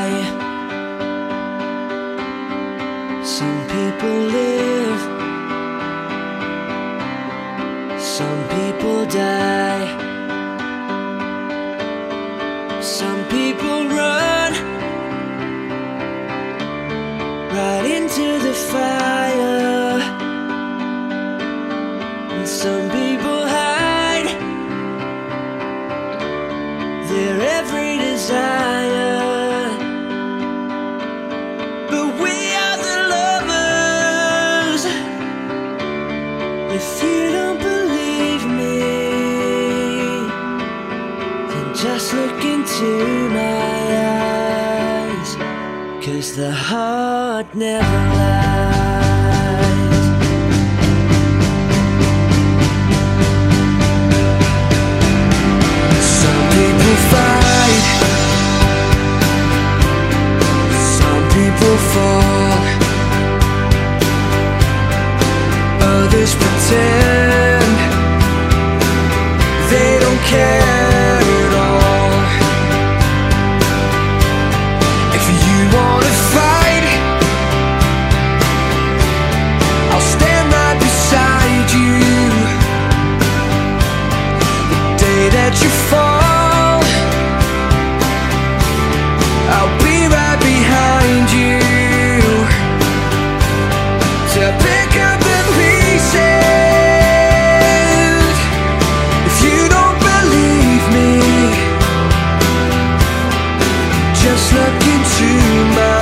die. Some people live, some people die. Some people run right into the fire, and some people hide their every desire. But we are the lovers. If you don't believe me, then just look into my eyes, 'cause the heart never lies. Some people fight, some people fall, others pretend they don't care at all. If you wanna fight, I'll stand right beside you. The day that you fall, I'll be right behind you to pick up the pieces. If you don't believe me, just look into my